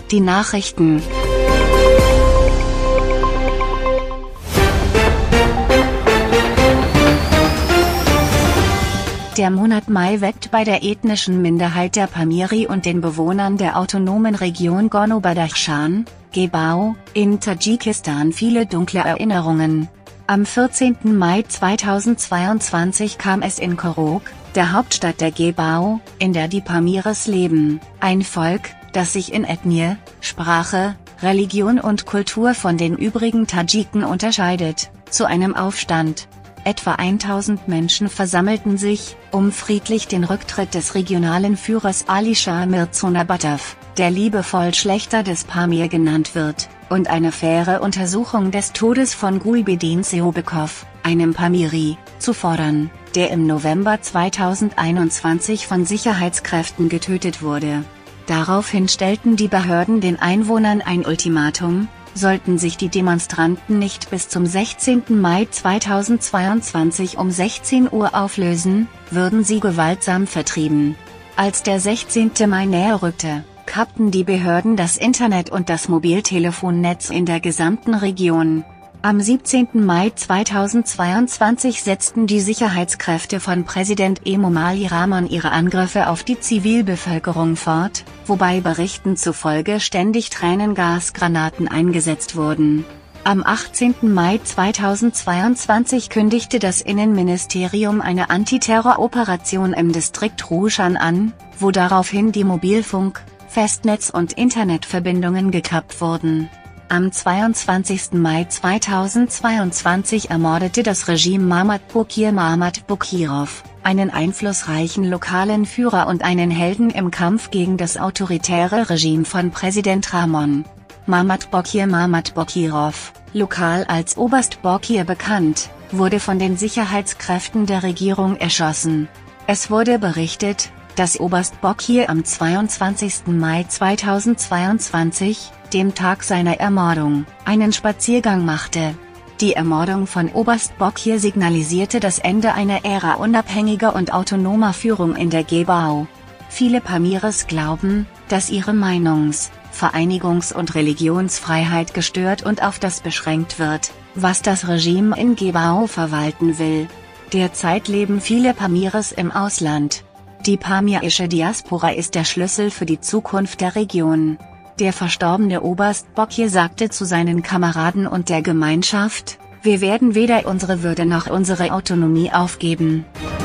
Die Nachrichten. Der Monat Mai weckt bei der ethnischen Minderheit der Pamiri und den Bewohnern der autonomen Region Gorno-Badakhshan, Gebao, in Tadschikistan viele dunkle Erinnerungen. Am 14. Mai 2022 kam es in Korog, der Hauptstadt der Gebao, in der die Pamiris leben, ein Volk, das sich in Ethnie, Sprache, Religion und Kultur von den übrigen Tadschiken unterscheidet, zu einem Aufstand. Etwa 1000 Menschen versammelten sich, um friedlich den Rücktritt des regionalen Führers Ali Shah Mirzonabatov, der liebevoll Schlächter des Pamir genannt wird, und eine faire Untersuchung des Todes von Gulbuddin Seobekov, einem Pamiri, zu fordern, der im November 2021 von Sicherheitskräften getötet wurde. Daraufhin stellten die Behörden den Einwohnern ein Ultimatum: Sollten sich die Demonstranten nicht bis zum 16. Mai 2022 um 16 Uhr auflösen, würden sie gewaltsam vertrieben. Als der 16. Mai näher rückte, kappten die Behörden das Internet und das Mobiltelefonnetz in der gesamten Region. Am 17. Mai 2022 setzten die Sicherheitskräfte von Präsident Emomali Rahmon ihre Angriffe auf die Zivilbevölkerung fort, wobei Berichten zufolge ständig Tränengasgranaten eingesetzt wurden. Am 18. Mai 2022 kündigte das Innenministerium eine Antiterroroperation im Distrikt Rushan an, wo daraufhin die Mobilfunk-, Festnetz- und Internetverbindungen gekappt wurden. Am 22. Mai 2022 ermordete das Regime Mamad Bokir, einen einflussreichen lokalen Führer und einen Helden im Kampf gegen das autoritäre Regime von Präsident Rahmon. Mamad Bokirov, lokal als Oberst Bokir bekannt, wurde von den Sicherheitskräften der Regierung erschossen. Es wurde berichtet, dass Oberst Bokir am 22. Mai 2022, dem Tag seiner Ermordung, einen Spaziergang machte. Die Ermordung von Oberst Bokir signalisierte das Ende einer Ära unabhängiger und autonomer Führung in der Gebao. Viele Pamiris glauben, dass ihre Meinungs-, Vereinigungs- und Religionsfreiheit gestört und auf das beschränkt wird, was das Regime in Gebao verwalten will. Derzeit leben viele Pamiris im Ausland. Die pamirische Diaspora ist der Schlüssel für die Zukunft der Region. Der verstorbene Oberst Bokir sagte zu seinen Kameraden und der Gemeinschaft: Wir werden weder unsere Würde noch unsere Autonomie aufgeben.